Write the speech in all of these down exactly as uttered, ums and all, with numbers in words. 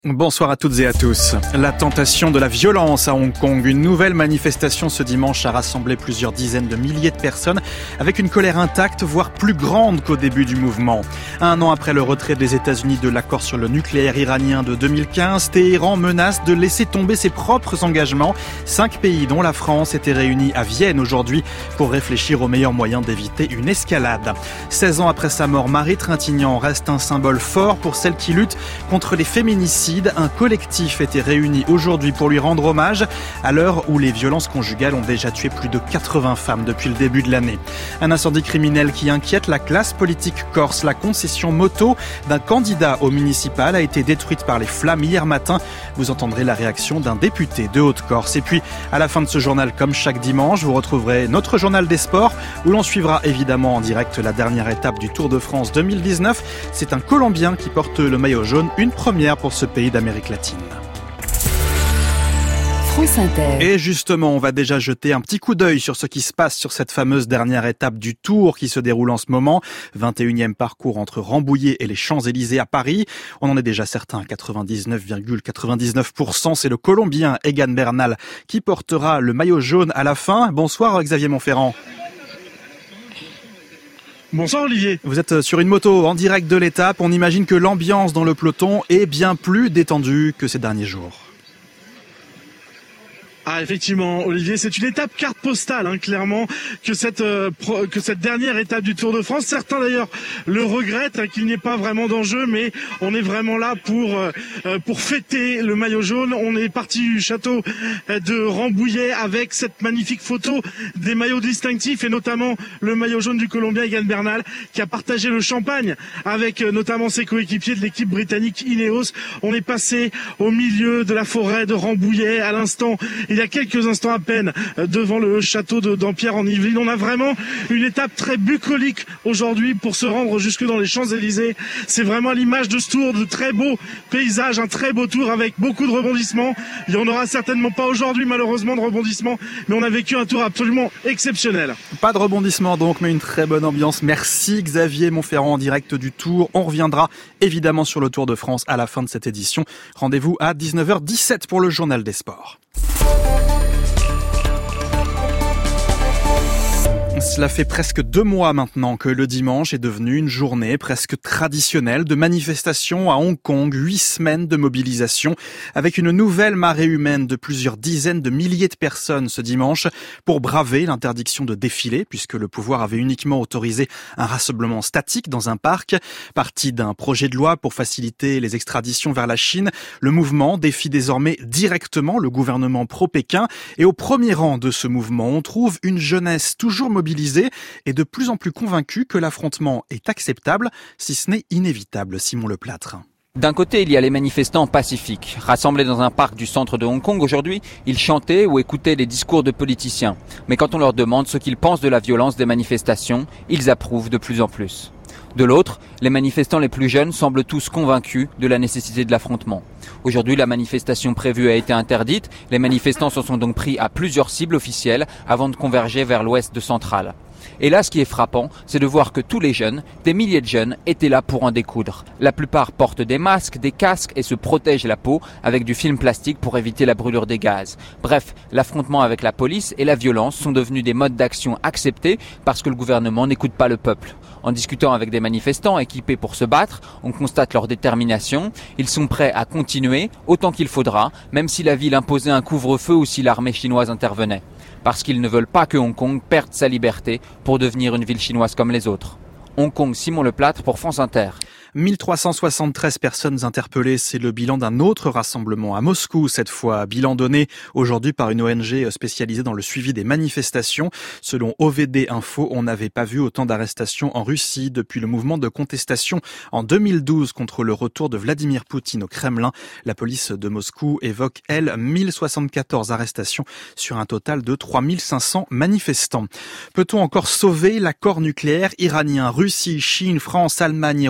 Bonsoir à toutes et à tous. La tentation de la violence à Hong Kong. Une nouvelle manifestation ce dimanche a rassemblé plusieurs dizaines de milliers de personnes avec une colère intacte, voire plus grande qu'au début du mouvement. Un an après le retrait des États-Unis de l'accord sur le nucléaire iranien de deux mille quinze, Téhéran menace de laisser tomber ses propres engagements. Cinq pays, dont la France, étaient réunis à Vienne aujourd'hui pour réfléchir aux meilleurs moyens d'éviter une escalade. seize ans après sa mort, Marie Trintignant reste un symbole fort pour celle qui lutte contre les féminicides. Un collectif était réuni aujourd'hui pour lui rendre hommage à l'heure où les violences conjugales ont déjà tué plus de quatre-vingts femmes depuis le début de l'année. Un incendie criminel qui inquiète la classe politique corse. La concession moto d'un candidat au municipal a été détruite par les flammes hier matin. Vous entendrez la réaction d'un député de Haute-Corse. Et puis, à la fin de ce journal, comme chaque dimanche, vous retrouverez notre journal des sports où l'on suivra évidemment en direct la dernière étape du Tour de France deux mille dix-neuf. C'est un Colombien qui porte le maillot jaune, une première pour ce pays d'Amérique latine. France Inter. Et justement, on va déjà jeter un petit coup d'œil sur ce qui se passe sur cette fameuse dernière étape du Tour qui se déroule en ce moment. vingt et unième parcours entre Rambouillet et les Champs-Élysées à Paris. On en est déjà certain à quatre-vingt-dix-neuf virgule quatre-vingt-dix-neuf pour cent. C'est le Colombien Egan Bernal qui portera le maillot jaune à la fin. Bonsoir Xavier Montferrand. Bonsoir Olivier. Vous êtes sur une moto en direct de l'étape. On imagine que l'ambiance dans le peloton est bien plus détendue que ces derniers jours. Ah effectivement Olivier, c'est une étape carte postale hein, clairement que cette euh, pro, que cette dernière étape du Tour de France. Certains d'ailleurs le regrettent hein, qu'il n'y ait pas vraiment d'enjeu, mais on est vraiment là pour euh, pour fêter le maillot jaune. On est parti du château de Rambouillet avec cette magnifique photo des maillots distinctifs et notamment le maillot jaune du Colombien Egan Bernal qui a partagé le champagne avec euh, notamment ses coéquipiers de l'équipe britannique Ineos. On est passé au milieu de la forêt de Rambouillet à l'instant. Il y a quelques instants à peine devant le château de Dampierre en Yvelines. On a vraiment une étape très bucolique aujourd'hui pour se rendre jusque dans les Champs-Élysées. C'est vraiment l'image de ce tour, de très beaux paysages, un très beau tour avec beaucoup de rebondissements. Il n'y en aura certainement pas aujourd'hui malheureusement de rebondissements, mais on a vécu un tour absolument exceptionnel. Pas de rebondissement donc, mais une très bonne ambiance. Merci Xavier Montferrand en direct du Tour. On reviendra évidemment sur le Tour de France à la fin de cette édition. Rendez-vous à dix-neuf heures dix-sept pour le journal des sports. Cela fait presque deux mois maintenant que le dimanche est devenu une journée presque traditionnelle de manifestation à Hong Kong. Huit semaines de mobilisation avec une nouvelle marée humaine de plusieurs dizaines de milliers de personnes ce dimanche pour braver l'interdiction de défiler puisque le pouvoir avait uniquement autorisé un rassemblement statique dans un parc. Parti d'un projet de loi pour faciliter les extraditions vers la Chine, le mouvement défie désormais directement le gouvernement pro-Pékin. Et au premier rang de ce mouvement, on trouve une jeunesse toujours mobilisée et de plus en plus convaincu que l'affrontement est acceptable, si ce n'est inévitable. Simon Leplâtre. D'un côté, il y a les manifestants pacifiques. Rassemblés dans un parc du centre de Hong Kong aujourd'hui, ils chantaient ou écoutaient les discours de politiciens. Mais quand on leur demande ce qu'ils pensent de la violence des manifestations, ils approuvent de plus en plus. De l'autre, les manifestants les plus jeunes semblent tous convaincus de la nécessité de l'affrontement. Aujourd'hui, la manifestation prévue a été interdite. Les manifestants se sont donc pris à plusieurs cibles officielles avant de converger vers l'ouest de Central. Et là, ce qui est frappant, c'est de voir que tous les jeunes, des milliers de jeunes, étaient là pour en découdre. La plupart portent des masques, des casques et se protègent la peau avec du film plastique pour éviter la brûlure des gaz. Bref, l'affrontement avec la police et la violence sont devenus des modes d'action acceptés parce que le gouvernement n'écoute pas le peuple. En discutant avec des manifestants équipés pour se battre, on constate leur détermination. Ils sont prêts à continuer autant qu'il faudra, même si la ville imposait un couvre-feu ou si l'armée chinoise intervenait. Parce qu'ils ne veulent pas que Hong Kong perde sa liberté pour devenir une ville chinoise comme les autres. Hong Kong, Simon Leplâtre pour France Inter. mille trois cent soixante-treize personnes interpellées, c'est le bilan d'un autre rassemblement à Moscou cette fois. Bilan donné aujourd'hui par une O N G spécialisée dans le suivi des manifestations. Selon O V D Info, on n'avait pas vu autant d'arrestations en Russie depuis le mouvement de contestation en deux mille douze contre le retour de Vladimir Poutine au Kremlin. La police de Moscou évoque, elle, mille soixante-quatorze arrestations sur un total de trois mille cinq cents manifestants. Peut-on encore sauver l'accord nucléaire iranien ? Russie, Chine, France, Allemagne et Royaume-Uni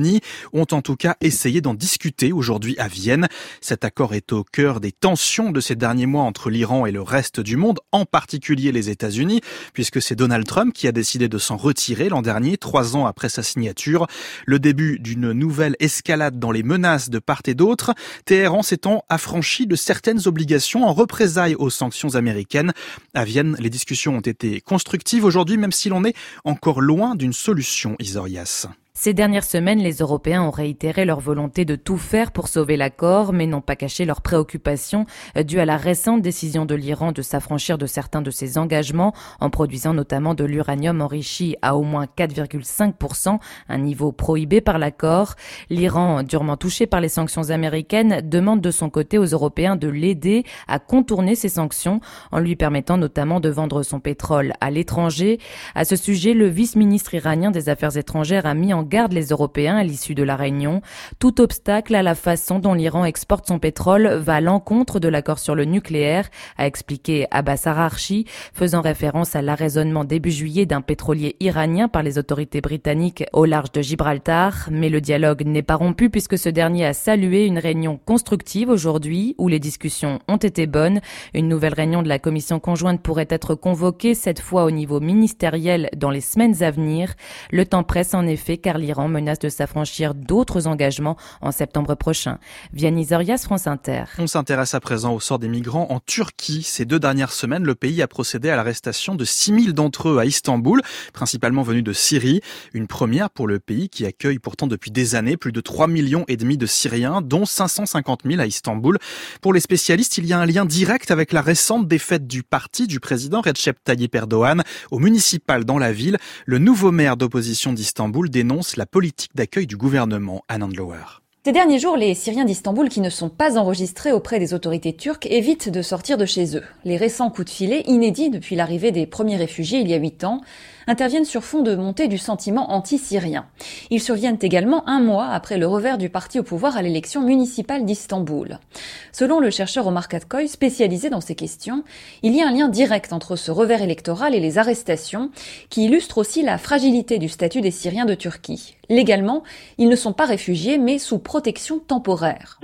États-Unis ont en tout cas essayé d'en discuter aujourd'hui à Vienne. Cet accord est au cœur des tensions de ces derniers mois entre l'Iran et le reste du monde, en particulier les États-Unis, puisque c'est Donald Trump qui a décidé de s'en retirer l'an dernier, trois ans après sa signature. Le début d'une nouvelle escalade dans les menaces de part et d'autre, Téhéran s'étant affranchi de certaines obligations en représailles aux sanctions américaines. À Vienne, les discussions ont été constructives aujourd'hui, même si l'on est encore loin d'une solution, Isorias. Ces dernières semaines, les Européens ont réitéré leur volonté de tout faire pour sauver l'accord, mais n'ont pas caché leurs préoccupations dues à la récente décision de l'Iran de s'affranchir de certains de ses engagements, en produisant notamment de l'uranium enrichi à au moins quatre virgule cinq pour cent, un niveau prohibé par l'accord. L'Iran, durement touché par les sanctions américaines, demande de son côté aux Européens de l'aider à contourner ces sanctions, en lui permettant notamment de vendre son pétrole à l'étranger. À ce sujet, le vice-ministre iranien des Affaires étrangères a mis en garde les Européens à l'issue de la réunion. Tout obstacle à la façon dont l'Iran exporte son pétrole va à l'encontre de l'accord sur le nucléaire, a expliqué Abbas Araghchi, faisant référence à l'arraisonnement début juillet d'un pétrolier iranien par les autorités britanniques au large de Gibraltar. Mais le dialogue n'est pas rompu puisque ce dernier a salué une réunion constructive aujourd'hui où les discussions ont été bonnes. Une nouvelle réunion de la commission conjointe pourrait être convoquée, cette fois au niveau ministériel, dans les semaines à venir. Le temps presse en effet car l'Iran menace de s'affranchir d'autres engagements en septembre prochain. Vianney Isorias, France Inter. On s'intéresse à présent au sort des migrants en Turquie. Ces deux dernières semaines, le pays a procédé à l'arrestation de six mille d'entre eux à Istanbul, principalement venus de Syrie. Une première pour le pays qui accueille pourtant depuis des années plus de trois millions et demi de Syriens, dont cinq cent cinquante mille à Istanbul. Pour les spécialistes, il y a un lien direct avec la récente défaite du parti du président Recep Tayyip Erdogan au municipal dans la ville. Le nouveau maire d'opposition d'Istanbul dénonce la politique d'accueil du gouvernement. Anand Lower. Ces derniers jours, les Syriens d'Istanbul qui ne sont pas enregistrés auprès des autorités turques évitent de sortir de chez eux. Les récents coups de filet, inédits depuis l'arrivée des premiers réfugiés il y a huit ans, interviennent sur fond de montée du sentiment anti-syrien. Ils surviennent également un mois après le revers du parti au pouvoir à l'élection municipale d'Istanbul. Selon le chercheur Omar Katkoy, spécialisé dans ces questions, il y a un lien direct entre ce revers électoral et les arrestations, qui illustre aussi la fragilité du statut des Syriens de Turquie. Légalement, ils ne sont pas réfugiés, mais sous protection temporaire.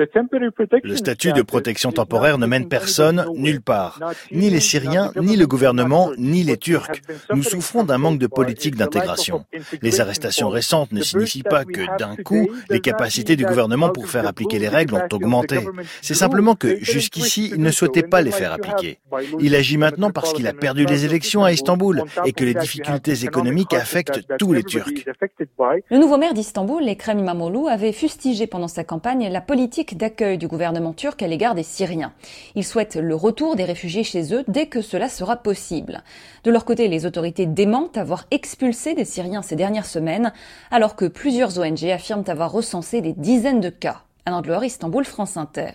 Le statut de protection temporaire ne mène personne nulle part. Ni les Syriens, ni le gouvernement, ni les Turcs. Nous souffrons d'un manque de politique d'intégration. Les arrestations récentes ne signifient pas que, d'un coup, les capacités du gouvernement pour faire appliquer les règles ont augmenté. C'est simplement que, jusqu'ici, il ne souhaitait pas les faire appliquer. Il agit maintenant parce qu'il a perdu les élections à Istanbul et que les difficultés économiques affectent tous les Turcs. Le nouveau maire d'Istanbul, Ekrem İmamoğlu, avait fustigé pendant sa campagne la politique d'accueil du gouvernement turc à l'égard des Syriens. Il souhaite le retour des réfugiés chez eux dès que cela sera possible. De leur côté, les autorités démentent avoir expulsé des Syriens ces dernières semaines, alors que plusieurs O N G affirment avoir recensé des dizaines de cas. Anand Lower, Istanbul, France Inter.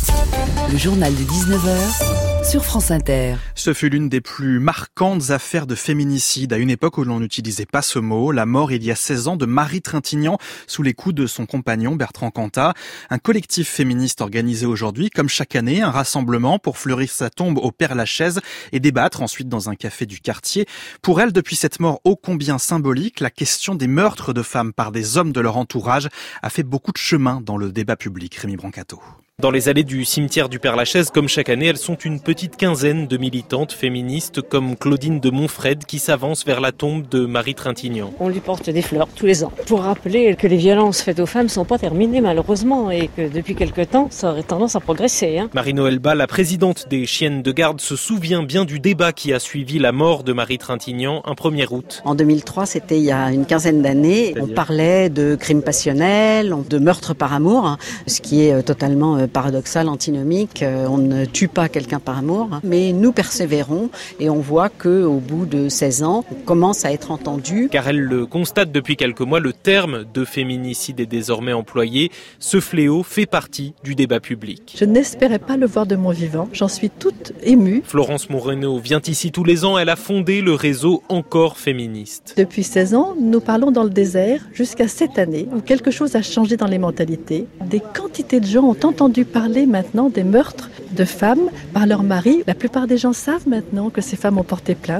Le journal de dix-neuf heures sur France Inter. Ce fut l'une des plus marquantes affaires de féminicide à une époque où l'on n'utilisait pas ce mot. La mort il y a seize ans de Marie Trintignant sous les coups de son compagnon Bertrand Cantat. Un collectif féministe organisé aujourd'hui, comme chaque année, un rassemblement pour fleurir sa tombe au Père-Lachaise et débattre ensuite dans un café du quartier. Pour elle, depuis cette mort ô combien symbolique, la question des meurtres de femmes par des hommes de leur entourage a fait beaucoup de chemin dans le débat public. Rémi Brancato. Dans les allées du cimetière du Père-Lachaise, comme chaque année, elles sont une petite quinzaine de militantes féministes comme Claudine de Montfred qui s'avance vers la tombe de Marie Trintignant. On lui porte des fleurs tous les ans pour rappeler que les violences faites aux femmes ne sont pas terminées malheureusement et que depuis quelque temps, ça aurait tendance à progresser. Hein. Marie-Noëlle Bas, la présidente des Chiennes de Garde, se souvient bien du débat qui a suivi la mort de Marie Trintignant un premier août. En deux mille trois, c'était il y a une quinzaine d'années, on parlait de crimes passionnels, de meurtres par amour, hein, ce qui est totalement paradoxal, antinomique. On ne tue pas quelqu'un par amour, mais nous persévérons et on voit qu'au bout de seize ans, on commence à être entendu. Car elle le constate depuis quelques mois, le terme de féminicide est désormais employé. Ce fléau fait partie du débat public. Je n'espérais pas le voir de mon vivant. J'en suis toute émue. Florence Moreno vient ici tous les ans. Elle a fondé le réseau Encore Féministe. Depuis seize ans, nous parlons dans le désert jusqu'à cette année où quelque chose a changé dans les mentalités. Des quantités de gens ont entendu parler maintenant des meurtres de femmes par leur mari. La plupart des gens savent maintenant que ces femmes ont porté plainte.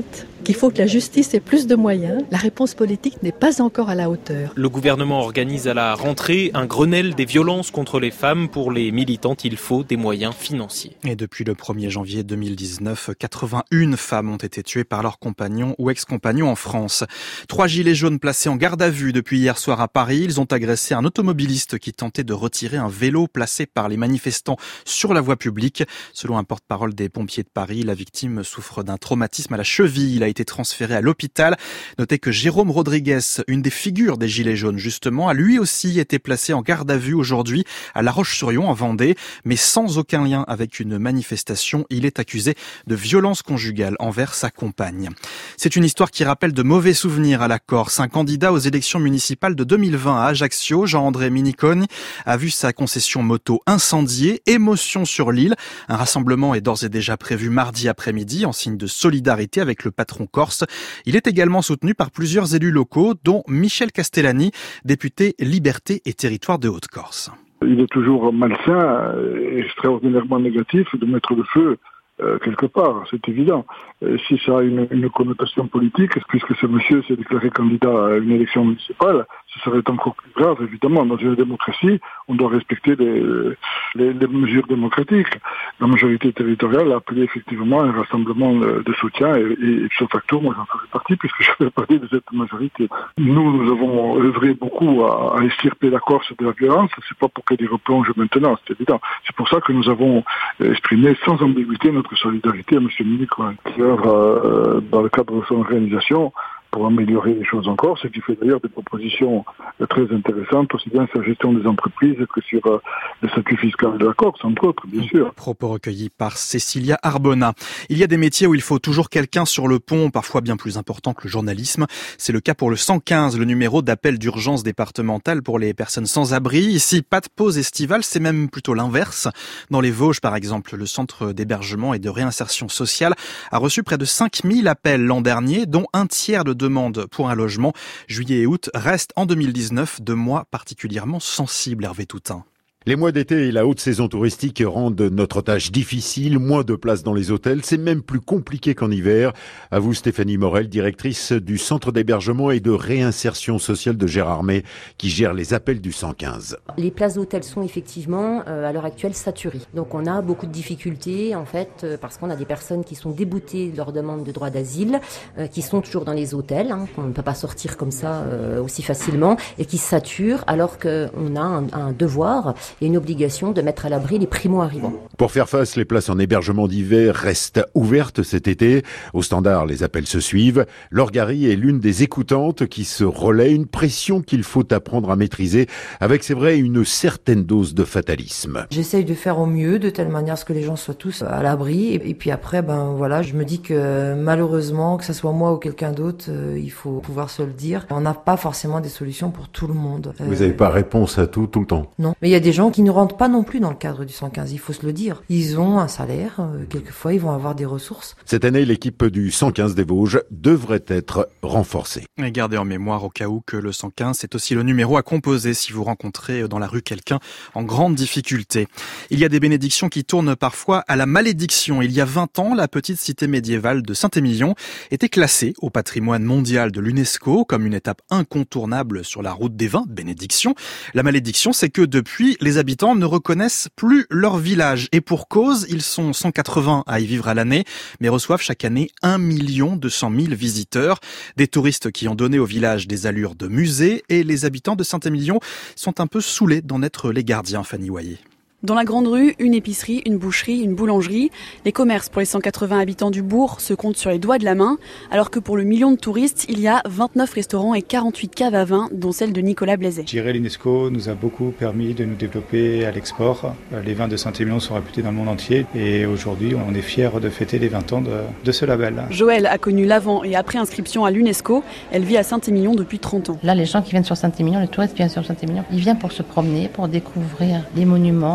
qu'il faut que la justice ait plus de moyens. La réponse politique n'est pas encore à la hauteur. Le gouvernement organise à la rentrée un Grenelle des violences contre les femmes. Pour les militantes, il faut des moyens financiers. Et depuis le premier janvier deux mille dix-neuf, quatre-vingt-une femmes ont été tuées par leurs compagnons ou ex-compagnons en France. Trois gilets jaunes placés en garde à vue depuis hier soir à Paris. Ils ont agressé un automobiliste qui tentait de retirer un vélo placé par les manifestants sur la voie publique. Selon un porte-parole des pompiers de Paris, la victime souffre d'un traumatisme à la cheville. Il a été transféré à l'hôpital. Notez que Jérôme Rodriguez, une des figures des gilets jaunes justement, a lui aussi été placé en garde à vue aujourd'hui à La Roche-sur-Yon en Vendée, mais sans aucun lien avec une manifestation. Il est accusé de violence conjugale envers sa compagne. C'est une histoire qui rappelle de mauvais souvenirs à la Corse. Un candidat aux élections municipales de deux mille vingt à Ajaccio, Jean-André Miniconi, a vu sa concession moto incendiée. Émotion sur l'île. Un rassemblement est d'ores et déjà prévu mardi après-midi en signe de solidarité avec le patron corse. Il est également soutenu par plusieurs élus locaux, dont Michel Castellani, député Liberté et Territoire de Haute-Corse. Il est toujours malsain et extraordinairement négatif de mettre le feu euh, quelque part, c'est évident. Euh, si ça a une, une connotation politique, puisque ce monsieur s'est déclaré candidat à une élection municipale, ce serait encore plus grave, évidemment. Dans une démocratie, on doit respecter les, les, les mesures démocratiques. La majorité territoriale a appelé effectivement un rassemblement de soutien et, et, et ce facto, moi j'en ferai partie puisque je fais partie de cette majorité. Nous, nous avons œuvré beaucoup à, à extirper la Corse de la violence. C'est pas pour qu'elle y replonge maintenant, c'est évident. C'est pour ça que nous avons exprimé sans ambiguïté notre solidarité à M. Miniconi, qui œuvre euh, dans le cadre de son organisation pour améliorer les choses encore, ce qui fait d'ailleurs des propositions très intéressantes, aussi bien sur la gestion des entreprises que sur euh, le statut fiscal de la Corse, entre autres, bien sûr. Propos recueillis par Cécilia Arbona. Il y a des métiers où il faut toujours quelqu'un sur le pont, parfois bien plus important que le journalisme. C'est le cas pour le cent quinze, le numéro d'appel d'urgence départemental pour les personnes sans abri. Ici, pas de pause estivale, c'est même plutôt l'inverse. Dans les Vosges, par exemple, le centre d'hébergement et de réinsertion sociale a reçu près de cinq mille appels l'an dernier, dont un tiers de demande pour un logement. Juillet et août restent en deux mille dix-neuf deux mois particulièrement sensibles, Hervé Toutain. Les mois d'été et la haute saison touristique rendent notre tâche difficile, moins de place dans les hôtels, c'est même plus compliqué qu'en hiver. À vous Stéphanie Morel, directrice du centre d'hébergement et de réinsertion sociale de Gérardmer, qui gère les appels du cent quinze. Les places d'hôtel sont effectivement euh, à l'heure actuelle saturées. Donc on a beaucoup de difficultés en fait euh, parce qu'on a des personnes qui sont déboutées de leur demande de droit d'asile, euh, qui sont toujours dans les hôtels, hein, qu'on ne peut pas sortir comme ça euh, aussi facilement et qui saturent alors qu'on a un, un devoir et une obligation de mettre à l'abri les primo-arrivants. Pour faire face, les places en hébergement d'hiver restent ouvertes cet été. Au standard, les appels se suivent. Laure Gary est l'une des écoutantes qui se relaie, une pression qu'il faut apprendre à maîtriser avec, c'est vrai, une certaine dose de fatalisme. J'essaye de faire au mieux, de telle manière à ce que les gens soient tous à l'abri. Et puis après, ben voilà, je me dis que malheureusement, que ce soit moi ou quelqu'un d'autre, euh, il faut pouvoir se le dire. On n'a pas forcément des solutions pour tout le monde. Vous n'avez euh... pas réponse à tout, tout le temps? Non, mais il y a des gens qui ne rentrent pas non plus dans le cadre du cent quinze, il faut se le dire. Ils ont un salaire, euh, quelquefois ils vont avoir des ressources. Cette année, l'équipe du cent quinze des Vosges devrait être renforcée. Et gardez en mémoire au cas où que le cent quinze, c'est aussi le numéro à composer si vous rencontrez dans la rue quelqu'un en grande difficulté. Il y a des bénédictions qui tournent parfois à la malédiction. Il y a vingt ans, la petite cité médiévale de Saint-Émilion était classée au patrimoine mondial de l'UNESCO comme une étape incontournable sur la route des vins, bénédiction. La malédiction, c'est que depuis, les habitants ne reconnaissent plus leur village. Et pour cause, ils sont cent quatre-vingts à y vivre à l'année, mais reçoivent chaque année un million deux cent mille visiteurs. Des touristes qui ont donné au village des allures de musée, et les habitants de Saint-Émilion sont un peu saoulés d'en être les gardiens, Fanny Waillet. Dans la grande rue, une épicerie, une boucherie, une boulangerie. Les commerces pour les cent quatre-vingts habitants du bourg se comptent sur les doigts de la main, alors que pour le million de touristes, il y a vingt-neuf restaurants et quarante-huit caves à vin, dont celle de Nicolas Blaiset. Gérer l'UNESCO nous a beaucoup permis de nous développer à l'export. Les vins de Saint-Émilion sont réputés dans le monde entier et aujourd'hui, on est fiers de fêter les vingt ans de, de ce label. Joëlle a connu l'avant et après inscription à l'UNESCO. Elle vit à Saint-Émilion depuis trente ans. Là, les gens qui viennent sur Saint-Émilion, les touristes qui viennent sur Saint-Émilion, ils viennent pour se promener, pour découvrir les monuments,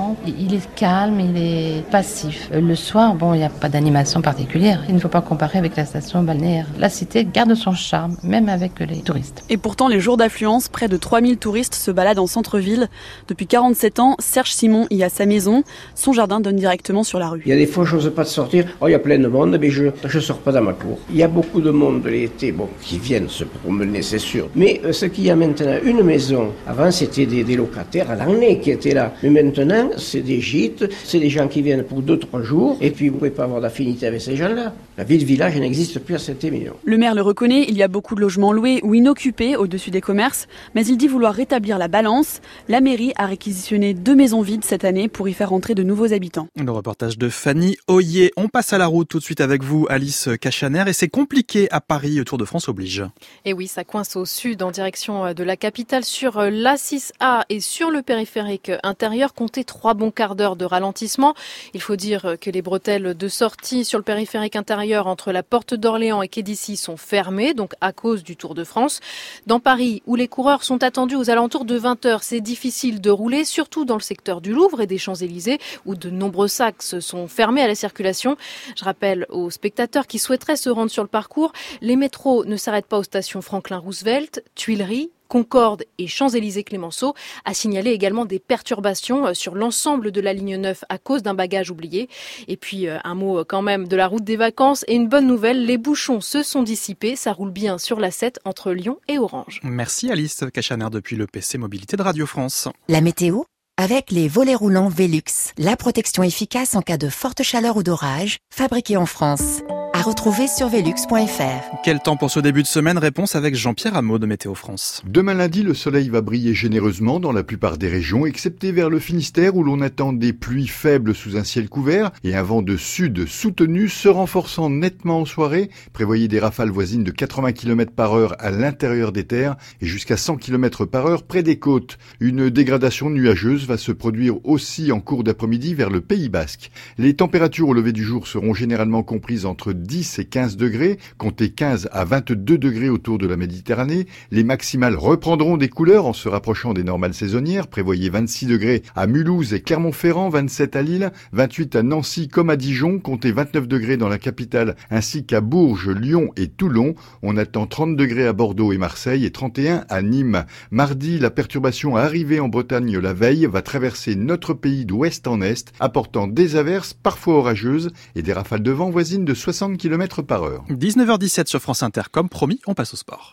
temps. Il est calme, il est passif. Le soir, bon, il n'y a pas d'animation particulière. Il ne faut pas comparer avec la station balnéaire. La cité garde son charme, même avec les touristes. Et pourtant, les jours d'affluence, près de trois mille touristes se baladent en centre-ville. Depuis quarante-sept ans, Serge Simon y a sa maison. Son jardin donne directement sur la rue. Il y a des fois, je n'ose pas sortir. Oh, il y a plein de monde, mais je ne sors pas dans ma cour. Il y a beaucoup de monde l'été, bon, qui viennent se promener, c'est sûr. Mais euh, ce qu'il y a maintenant, une maison. Avant, c'était des, des locataires à l'année qui étaient là. Mais maintenant, c'est des gîtes, c'est des gens qui viennent pour deux, trois jours. Et puis, vous ne pouvez pas avoir d'affinité avec ces gens-là. La ville-village n'existe plus à Saint-Émilion. Le maire le reconnaît, il y a beaucoup de logements loués ou inoccupés au-dessus des commerces. Mais il dit vouloir rétablir la balance. La mairie a réquisitionné deux maisons vides cette année pour y faire entrer de nouveaux habitants. Le reportage de Fanny Oyer. On passe à la route tout de suite avec vous, Alice Cachaner. Et c'est compliqué à Paris, Tour de France oblige. Et oui, ça coince au sud en direction de la capitale sur l'A six A et sur le périphérique intérieur. Comptez trois bons quarts d'heure de ralentissement. Il faut dire que les bretelles de sortie sur le périphérique intérieur entre la porte d'Orléans et Quai d'Issy sont fermées, donc à cause du Tour de France. Dans Paris, où les coureurs sont attendus aux alentours de vingt heures, c'est difficile de rouler, surtout dans le secteur du Louvre et des Champs-Élysées, où de nombreux axes sont fermés à la circulation. Je rappelle aux spectateurs qui souhaiteraient se rendre sur le parcours, les métros ne s'arrêtent pas aux stations Franklin-Roosevelt, Tuileries, Concorde et Champs-Élysées-Clémenceau, a signalé également des perturbations sur l'ensemble de la ligne neuf à cause d'un bagage oublié. Et puis un mot quand même de la route des vacances et une bonne nouvelle, les bouchons se sont dissipés, ça roule bien sur l'A sept entre Lyon et Orange. Merci Alice Cachaner depuis le P C Mobilité de Radio France. La météo avec les volets roulants Velux, la protection efficace en cas de forte chaleur ou d'orage, fabriquée en France. À retrouver sur velux point f r. Quel temps pour ce début de semaine? Réponse avec Jean-Pierre Hameau de Météo France. Demain lundi, le soleil va briller généreusement dans la plupart des régions, excepté vers le Finistère où l'on attend des pluies faibles sous un ciel couvert et un vent de sud soutenu se renforçant nettement en soirée. Prévoyez des rafales voisines de quatre-vingts kilomètres par heure à l'intérieur des terres et jusqu'à cent kilomètres par heure près des côtes. Une dégradation nuageuse va se produire aussi en cours d'après-midi vers le Pays Basque. Les températures au lever du jour seront généralement comprises entre dix et quinze degrés, comptez quinze à vingt-deux degrés autour de la Méditerranée. Les maximales reprendront des couleurs en se rapprochant des normales saisonnières. Prévoyez vingt-six degrés à Mulhouse et Clermont-Ferrand, vingt-sept à Lille, vingt-huit à Nancy comme à Dijon, comptez vingt-neuf degrés dans la capitale ainsi qu'à Bourges, Lyon et Toulon. On attend trente degrés à Bordeaux et Marseille et trente et un à Nîmes. Mardi, la perturbation arrivée en Bretagne la veille va traverser notre pays d'ouest en est, apportant des averses parfois orageuses et des rafales de vent voisines de soixante kilomètres par heure. dix-neuf heures dix-sept sur France Inter, comme promis, on passe au sport.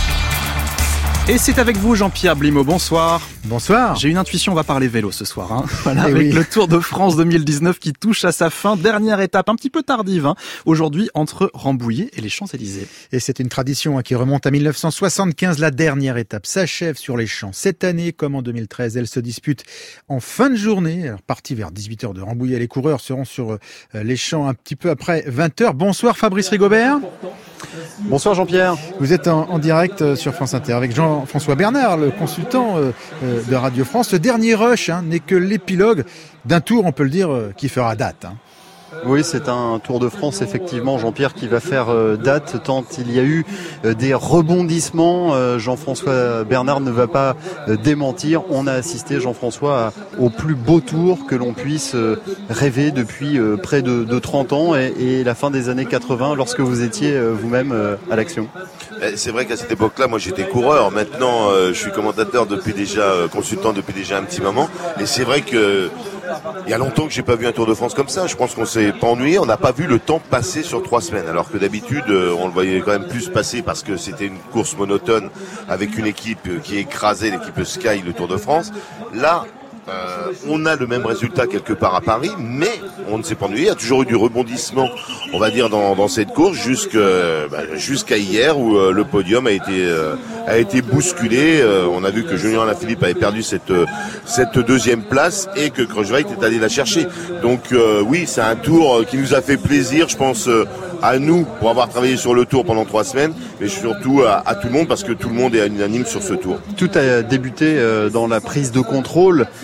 Et c'est avec vous Jean-Pierre Blimaud, bonsoir. Bonsoir. J'ai une intuition, on va parler vélo ce soir. Hein. Voilà, Et avec oui. le Tour de France deux mille dix-neuf qui touche à sa fin. Dernière étape, un petit peu tardive, hein, aujourd'hui entre Rambouillet et les Champs-Élysées. Et c'est une tradition hein, qui remonte à mille neuf cent soixante-quinze. La dernière étape s'achève sur les Champs. Cette année, comme en deux mille treize, elle se dispute en fin de journée. Alors, parti vers dix-huit heures de Rambouillet, les coureurs seront sur euh, les Champs un petit peu après vingt heures. Bonsoir Fabrice Rigobert. Bonsoir Jean-Pierre. Vous êtes en, en direct sur France Inter avec Jean-François Bernard, le consultant euh, euh, de Radio France. Ce dernier rush hein, n'est que l'épilogue d'un tour, on peut le dire, euh, qui fera date. Hein. Oui, c'est un Tour de France, effectivement, Jean-Pierre, qui va faire euh, date tant il y a eu euh, des rebondissements. Euh, Jean-François Bernard ne va pas euh, démentir. On a assisté, Jean-François, à, au plus beau tour que l'on puisse euh, rêver depuis euh, près de, de trente ans et, et la fin des années quatre-vingts, lorsque vous étiez euh, vous-même euh, à l'action. C'est vrai qu'à cette époque-là, moi j'étais coureur. Maintenant, euh, je suis commentateur depuis déjà, euh, consultant depuis déjà un petit moment. Et c'est vrai que il y a longtemps que j'ai pas vu un Tour de France comme ça. Je pense qu'on s'est pas ennuyé. On n'a pas vu le temps passer sur trois semaines. Alors que d'habitude, euh, on le voyait quand même plus passer parce que c'était une course monotone avec une équipe qui écrasait l'équipe Sky, le Tour de France. Là, Euh, on a le même résultat quelque part à Paris, mais on ne s'est pas ennuyé. Il y a toujours eu du rebondissement, on va dire, dans, dans cette course jusqu'à bah, jusqu'à hier où euh, le podium a été euh, a été bousculé. Euh, on a vu que Julien Alaphilippe avait perdu cette cette deuxième place et que Crutchwright est allé la chercher. Donc euh, oui, c'est un tour qui nous a fait plaisir, je pense, euh, à nous pour avoir travaillé sur le tour pendant trois semaines, mais surtout à, à tout le monde parce que tout le monde est unanime sur ce tour. Tout a débuté euh, dans la prise de contrôle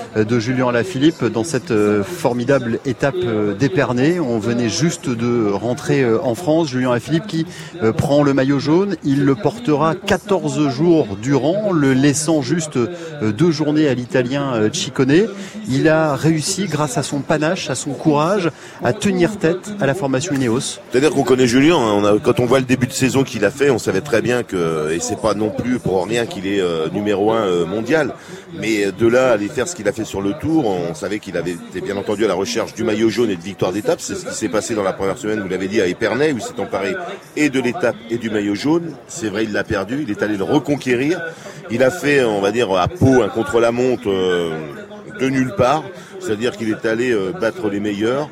de Julien Alaphilippe dans cette formidable étape d'Épernay. On venait juste de rentrer en France. Julien Alaphilippe qui prend le maillot jaune. Il le portera quatorze jours durant, le laissant juste deux journées à l'Italien Ciccone. Il a réussi, grâce à son panache, à son courage, à tenir tête à la formation Ineos. C'est-à-dire qu'on connaît Julien, hein, on a, quand on voit le début de saison qu'il a fait, on savait très bien que, et c'est pas non plus pour rien qu'il est euh, numéro un euh, mondial, mais de là à aller faire ce qu'il a fait sur le Tour, on savait qu'il avait été bien entendu à la recherche du maillot jaune et de victoire d'étape. C'est ce qui s'est passé dans la première semaine, vous l'avez dit, à Épernay, où il s'est emparé et de l'étape et du maillot jaune. C'est vrai, il l'a perdu, il est allé le reconquérir. Il a fait, on va dire, à Pau un contre-la-montre euh, de nulle part, c'est-à-dire qu'il est allé euh, battre les meilleurs.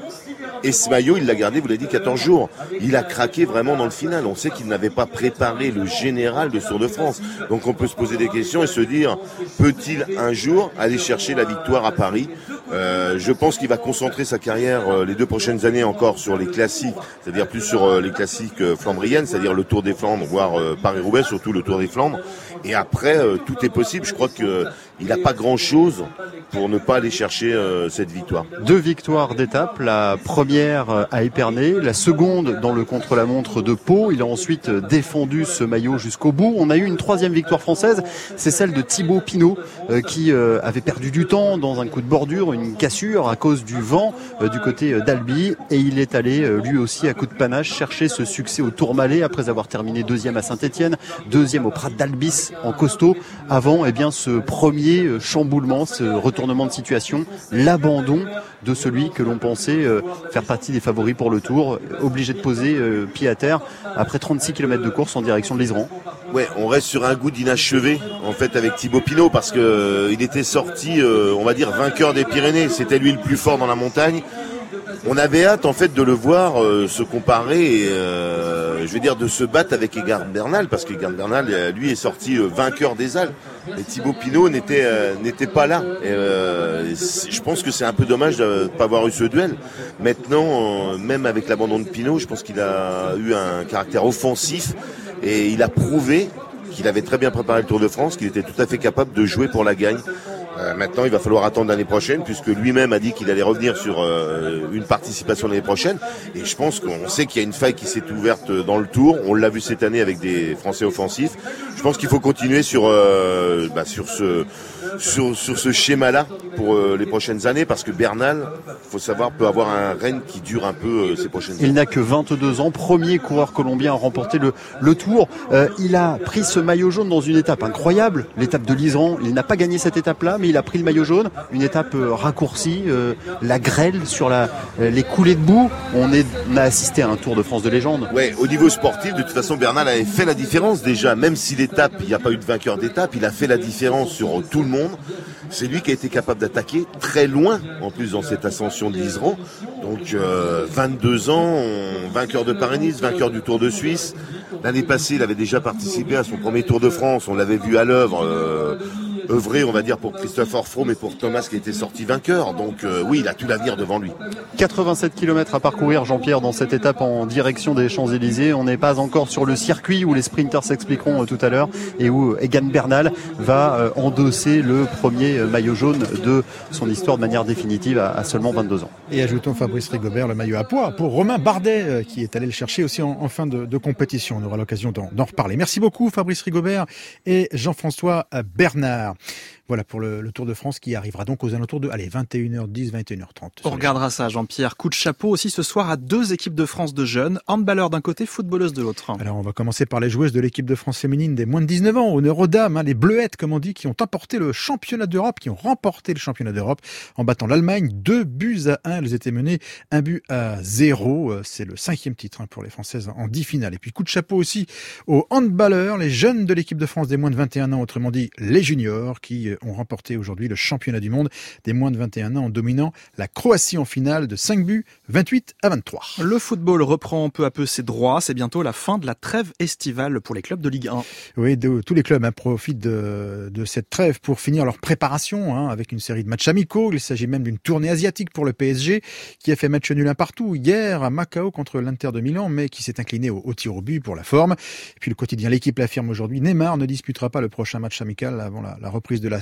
Et ce maillot, il l'a gardé, vous l'avez dit, quatorze jours. Il a craqué vraiment dans le final. On sait qu'il n'avait pas préparé le général de Tour de France. Donc on peut se poser des questions et se dire, peut-il un jour aller chercher la victoire à Paris ? euh, Je pense qu'il va concentrer sa carrière euh, les deux prochaines années encore sur les classiques, c'est-à-dire plus sur euh, les classiques euh, flandriennes, c'est-à-dire le Tour des Flandres, voire euh, Paris-Roubaix, surtout le Tour des Flandres. Et après, euh, tout est possible. Je crois que il n'a pas grand-chose pour ne pas aller chercher euh, cette victoire. Deux victoires d'étape, la première à Épernay, la seconde dans le contre-la-montre de Pau. Il a ensuite défendu ce maillot jusqu'au bout. On a eu une troisième victoire française, c'est celle de Thibaut Pinot, euh, qui euh, avait perdu du temps dans un coup de bordure, une cassure à cause du vent euh, du côté d'Albi. Et il est allé, euh, lui aussi, à coup de panache, chercher ce succès au Tourmalet après avoir terminé deuxième à Saint-Étienne, deuxième au Prat d'Albis en costaud, avant eh bien, ce premier chamboulement, ce retournement de situation, l'abandon de celui que l'on pensait euh, faire partie des favoris pour le Tour, obligé de poser euh, pied à terre après trente-six kilomètres de course en direction de l'Iseran. Ouais, on reste sur un goût d'inachevé en fait avec Thibaut Pinot parce que euh, il était sorti, euh, on va dire, vainqueur des Pyrénées. C'était lui le plus fort dans la montagne. On avait hâte en fait de le voir euh, se comparer, et, euh, je veux dire de se battre avec Egan Bernal, parce qu'Egan Bernal euh, lui est sorti euh, vainqueur des Alpes. Et Thibaut Pinot n'était euh, n'était pas là. Et, euh, je pense que c'est un peu dommage de ne pas avoir eu ce duel. Maintenant, euh, même avec l'abandon de Pinot, je pense qu'il a eu un caractère offensif et il a prouvé qu'il avait très bien préparé le Tour de France, qu'il était tout à fait capable de jouer pour la gagne. Euh, maintenant, il va falloir attendre l'année prochaine, puisque lui-même a dit qu'il allait revenir sur euh, une participation l'année prochaine. Et je pense qu'on sait qu'il y a une faille qui s'est ouverte dans le Tour. On l'a vu cette année avec des Français offensifs. Je pense qu'il faut continuer sur euh, bah, sur ce sur sur ce schéma-là pour euh, les prochaines années, parce que Bernal, faut savoir, peut avoir un règne qui dure un peu euh, ces prochaines années. Il n'a que vingt-deux ans, premier coureur colombien à remporter le le Tour. Euh, il a pris ce maillot jaune dans une étape incroyable, l'étape de l'Iseran. Il n'a pas gagné cette étape-là, mais il a pris le maillot jaune, une étape euh, raccourcie, euh, la grêle sur la, euh, les coulées de boue. On, est, on a assisté à un Tour de France de légende. Ouais, au niveau sportif, de toute façon, Bernal avait fait la différence déjà, même si l'étape, il n'y a pas eu de vainqueur d'étape, il a fait la différence sur tout le monde. C'est lui qui a été capable d'attaquer très loin, en plus dans cette ascension de l'Iseran. Donc euh, vingt-deux ans, on, vainqueur de Paris-Nice, vainqueur du Tour de Suisse. L'année passée, il avait déjà participé à son premier Tour de France, on l'avait vu à l'œuvre. Euh, œuvrer, on va dire, pour Christopher Froome et pour Thomas qui était sorti vainqueur. Donc euh, oui, il a tout l'avenir devant lui. quatre-vingt-sept kilomètres à parcourir, Jean-Pierre, dans cette étape en direction des Champs-Élysées. On n'est pas encore sur le circuit où les sprinters s'expliqueront euh, tout à l'heure et où Egan Bernal va euh, endosser le premier maillot jaune de son histoire de manière définitive à, à seulement vingt-deux ans. Et ajoutons Fabrice Rigobert, le maillot à poids pour Romain Bardet euh, qui est allé le chercher aussi en, en fin de, de compétition. On aura l'occasion d'en, d'en reparler. Merci beaucoup Fabrice Rigobert et Jean-François Bernard. Voilà pour le, le Tour de France qui arrivera donc aux alentours de allez, vingt et une heures dix, vingt et une heures trente. On regardera ça, Jean-Pierre. Coup de chapeau aussi ce soir à deux équipes de France de jeunes, handballeurs d'un côté, footballeuses de l'autre. Alors on va commencer par les joueuses de l'équipe de France féminine des moins de dix-neuf ans, honneur aux dames, hein, les Bleuettes comme on dit, qui ont emporté le championnat d'Europe, qui ont remporté le championnat d'Europe en battant l'Allemagne, deux buts à un. Elles étaient menées un but à zéro. C'est le cinquième titre hein, pour les Françaises en dix finales. Et puis coup de chapeau aussi aux handballeurs, les jeunes de l'équipe de France des moins de vingt et un ans, autrement dit les juniors, qui ont remporté aujourd'hui le championnat du monde des moins de vingt et un ans en dominant la Croatie en finale de cinq buts, vingt-huit à vingt-trois. Le football reprend peu à peu ses droits. C'est bientôt la fin de la trêve estivale pour les clubs de Ligue un. Oui, de, tous les clubs hein, profitent de, de cette trêve pour finir leur préparation hein, avec une série de matchs amicaux. Il s'agit même d'une tournée asiatique pour le P S G qui a fait match nul un partout hier à Macao contre l'Inter de Milan, mais qui s'est incliné au, au tir au but pour la forme. Et puis le quotidien L'équipe l'affirme aujourd'hui, Neymar ne disputera pas le prochain match amical avant la, la reprise de la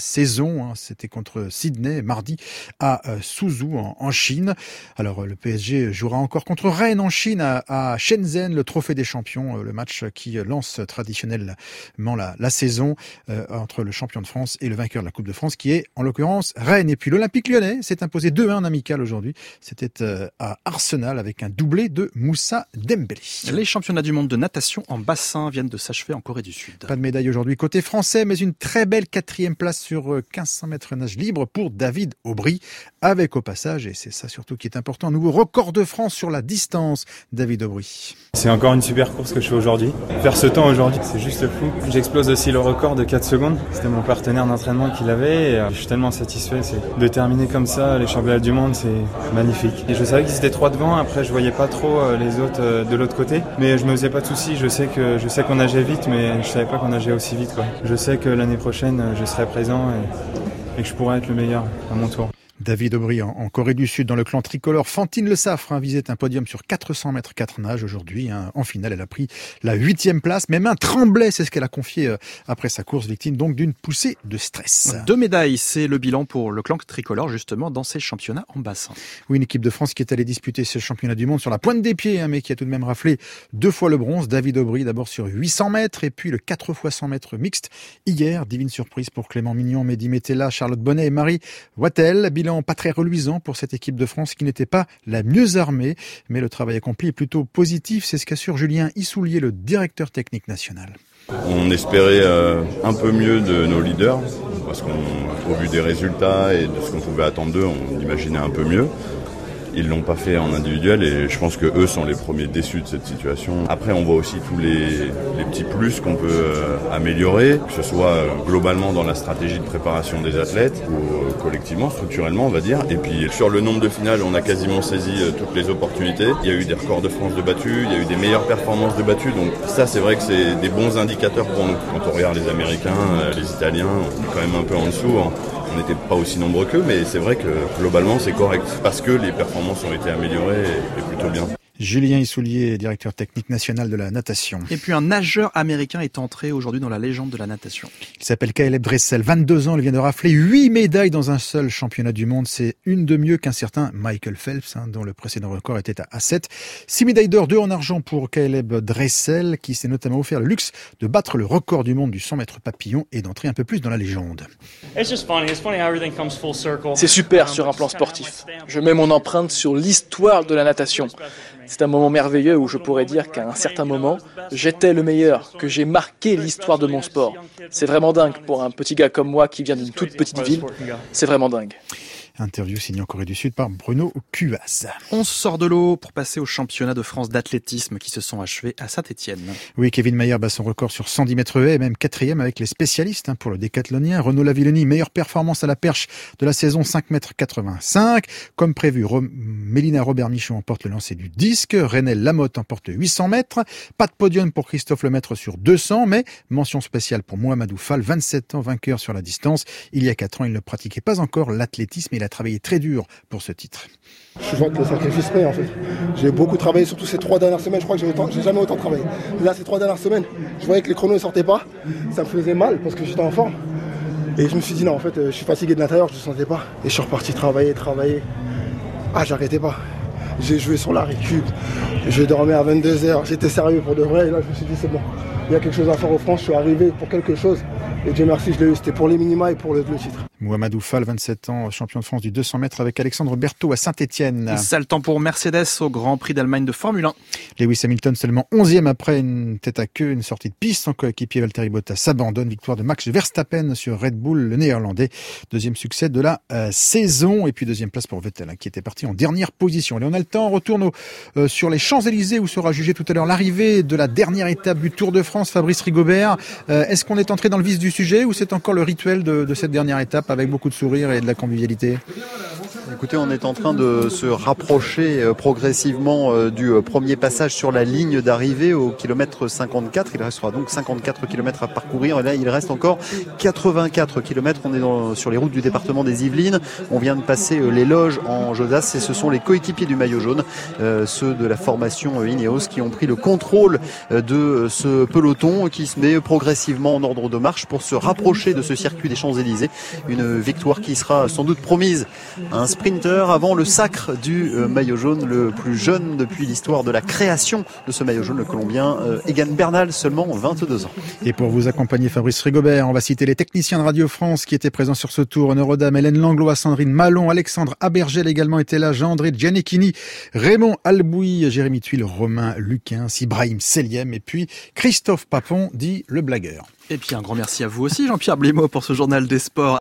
saison. C'était contre Sydney mardi à Suzhou en Chine. Alors le P S G jouera encore contre Rennes en Chine à, à Shenzhen, le trophée des champions, le match qui lance traditionnellement la, la saison euh, entre le champion de France et le vainqueur de la Coupe de France qui est en l'occurrence Rennes. Et puis l'Olympique Lyonnais s'est imposé deux un en amical aujourd'hui. C'était euh, à Arsenal avec un doublé de Moussa Dembélé. Les championnats du monde de natation en bassin viennent de s'achever en Corée du Sud. Pas de médaille aujourd'hui côté français, mais une très belle quatrième place sur quinze cents mètres nage libre pour David Aubry, avec au passage, et c'est ça surtout qui est important, un nouveau record de France sur la distance. David Aubry. C'est encore une super course que je fais aujourd'hui. Faire ce temps aujourd'hui, c'est juste fou. J'explose aussi le record de quatre secondes. C'était mon partenaire d'entraînement qui l'avait et je suis tellement satisfait. C'est de terminer comme ça les championnats du monde, c'est magnifique. Et je savais qu'ils étaient trois devant, après je voyais pas trop les autres de l'autre côté, mais je me faisais pas de soucis. Je sais que je sais qu'on nageait vite, mais je savais pas qu'on nageait aussi vite, quoi. Je sais que l'année prochaine, je serai présent et, et que je pourrai être le meilleur à mon tour. David Aubry en, en Corée du Sud dans le clan tricolore. Fantine Le Saffre hein, visait un podium sur quatre cents mètres quatre nages aujourd'hui. Hein. En finale, elle a pris la huitième place. Mes mains tremblaient, c'est ce qu'elle a confié euh, après sa course, victime donc d'une poussée de stress. Deux médailles, c'est le bilan pour le clan tricolore justement dans ces championnats en bassin. Oui, une équipe de France qui est allée disputer ce championnat du monde sur la pointe des pieds, hein, mais qui a tout de même raflé deux fois le bronze. David Aubry d'abord sur huit cents mètres et puis le quatre fois cent mètres mixte hier. Divine surprise pour Clément Mignon, Mehdi Metella, Charlotte Bonnet et Marie Wattel. Bilan pas très reluisant pour cette équipe de France qui n'était pas la mieux armée, mais le travail accompli est plutôt positif, c'est ce qu'assure Julien Issoulier, le directeur technique national. On espérait euh, un peu mieux de nos leaders, parce qu'au vu des résultats et de ce qu'on pouvait attendre d'eux, on imaginait un peu mieux. Ils l'ont pas fait en individuel et je pense que eux sont les premiers déçus de cette situation. Après, on voit aussi tous les, les petits plus qu'on peut euh, améliorer, que ce soit euh, globalement dans la stratégie de préparation des athlètes ou euh, collectivement, structurellement, on va dire. Et puis sur le nombre de finales, on a quasiment saisi euh, toutes les opportunités. Il y a eu des records de France de battus, il y a eu des meilleures performances de battus. Donc ça, c'est vrai que c'est des bons indicateurs pour nous. Quand on regarde les Américains, euh, les Italiens, on est quand même un peu en dessous. Hein. On n'était pas aussi nombreux qu'eux, mais c'est vrai que globalement c'est correct, parce que les performances ont été améliorées et, et plutôt bien. Julien Issoulier, directeur technique national de la natation. Et puis un nageur américain est entré aujourd'hui dans la légende de la natation. Il s'appelle Caleb Dressel, vingt-deux ans, il vient de rafler huit médailles dans un seul championnat du monde. C'est une de mieux qu'un certain Michael Phelps, hein, dont le précédent record était à sept. Six médailles d'or, deux en argent pour Caleb Dressel, qui s'est notamment offert le luxe de battre le record du monde du cent mètres papillon et d'entrer un peu plus dans la légende. C'est super sur un plan sportif. Je mets mon empreinte sur l'histoire de la natation. C'est un moment merveilleux où je pourrais dire qu'à un certain moment, j'étais le meilleur, que j'ai marqué l'histoire de mon sport. C'est vraiment dingue pour un petit gars comme moi qui vient d'une toute petite ville. C'est vraiment dingue. Interview signée en Corée du Sud par Bruno Cuas. On sort de l'eau pour passer au championnat de France d'athlétisme qui se sont achevés à Saint-Étienne. Oui, Kevin Mayer bat son record sur cent dix mètres haies et même quatrième avec les spécialistes hein, pour le décathlonien. Renaud Lavillenie, meilleure performance à la perche de la saison, cinq mètres quatre-vingt-cinq. Comme prévu, Rom- Mélina Robert-Michon emporte le lancer du disque. Renel Lamotte emporte huit cents mètres. Pas de podium pour Christophe Lemaître sur deux cents, mais mention spéciale pour Mohamedou Fall, vingt-sept ans, vainqueur sur la distance. Il y a quatre ans, il ne pratiquait pas encore l'athlétisme et il a travaillé très dur pour ce titre. Je vois que le sacrifice paye en fait. J'ai beaucoup travaillé, surtout ces trois dernières semaines. Je crois que j'ai, autant, j'ai jamais autant travaillé. Là, ces trois dernières semaines, je voyais que les chronos ne sortaient pas. Ça me faisait mal parce que j'étais en forme. Et je me suis dit non, en fait, je suis fatigué de l'intérieur, je ne le sentais pas. Et je suis reparti travailler, travailler. Ah, j'arrêtais pas. J'ai joué sur la récup. Je dormais à vingt-deux heures. J'étais sérieux pour de vrai. Et là, je me suis dit c'est bon. Il y a quelque chose à faire aux France. Je suis arrivé pour quelque chose. Et Dieu merci, je l'ai eu. C'était pour les minima et pour le, le titre. Mohamedou Fall, vingt-sept ans, champion de France du deux cents mètres avec Alexandre Berthaud à Saint-Étienne. Sale temps pour Mercedes au Grand Prix d'Allemagne de Formule un. Lewis Hamilton seulement onzième après une tête à queue, une sortie de piste. Son coéquipier Valtteri Bottas s'abandonne. Victoire de Max Verstappen sur Red Bull, le néerlandais. Deuxième succès de la euh, saison. Et puis deuxième place pour Vettel, hein, qui était parti en dernière position. Allez, on a le temps. On retourne au, euh, sur les Champs-Élysées où sera jugé tout à l'heure l'arrivée de la dernière étape du Tour de France. Fabrice Rigobert, euh, est-ce qu'on est entré dans le vif du sujet ou c'est encore le rituel de, de cette dernière étape avec beaucoup de sourires et de la convivialité? Écoutez, on est en train de se rapprocher progressivement du premier passage sur la ligne d'arrivée au kilomètre cinquante-quatre. Il restera donc cinquante-quatre kilomètres à parcourir. Et là, il reste encore quatre-vingt-quatre kilomètres. On est dans, sur les routes du département des Yvelines. On vient de passer les loges en Josas et ce sont les coéquipiers du maillot jaune, euh, ceux de la formation Ineos, qui ont pris le contrôle de ce peloton qui se met progressivement en ordre de marche pour se rapprocher de ce circuit des Champs-Élysées. Une victoire qui sera sans doute promise à un sprinter avant le sacre du euh, maillot jaune, le plus jeune depuis l'histoire de la création de ce maillot jaune, le Colombien euh, Egan Bernal, seulement vingt-deux ans. Et pour vous accompagner, Fabrice Rigobert, on va citer les techniciens de Radio France qui étaient présents sur ce tour. Neurodame, Hélène Langlois, Sandrine Malon, Alexandre Abergel également était là, Jean-André Gianecchini, Raymond Albouy, Jérémy Tuile, Romain Luquin, Ibrahim Seliem et puis Christophe Papon, dit le blagueur. Et puis un grand merci à vous aussi, Jean-Pierre Blimaud, pour ce journal des sports.